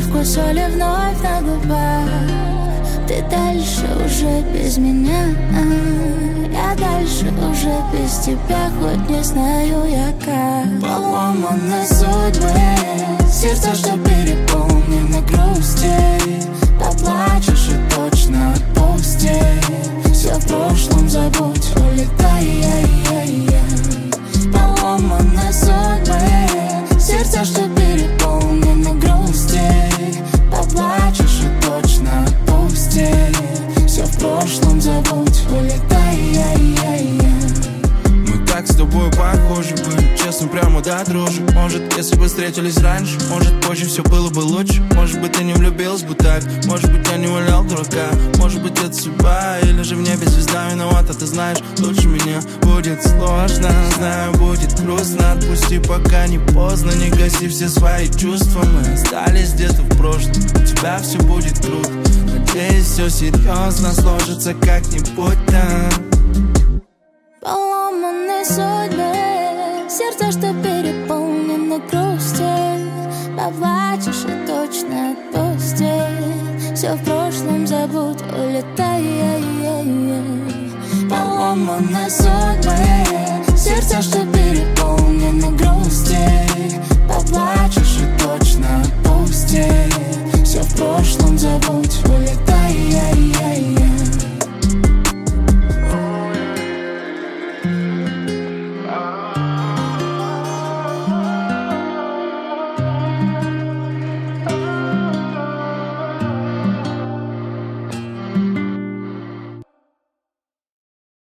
Привкус соли вновь на губах. Ты дальше уже без меня, я дальше уже без тебя, хоть не знаю я как. Поломаны судьбы, сердце, что переполнено грустей. Поплачешь и точно отпусти, все в прошлом забудь, улетай. Поломаны судьбы, сердце, что переполнено грустей. Поплачешь и точно отпусти, все в прошлом забудь, улетай. Мы так с тобой похожи были, честно, прямо до дрожи. Может, если бы встретились раньше, может, позже все было бы лучше. Может быть, ты не влюбилась бы так, может быть, я не валял дурака. Может быть, это судьба, или же в небе звезда виновата. Ты знаешь, лучше меня будет сложно, знаю, будет грустно. Отпусти, пока не поздно, не гаси все свои чувства. Мы остались где-то в прошлом, у тебя все будет круто. Надеюсь, все серьезно сложится как-нибудь там. Поломаны судьбы, сердце, что переполнено грустью. Поплачешь и точно отпусти, все в прошлом забудь, улетай. Поломаны судьбы, сердце, что переполнено грустью.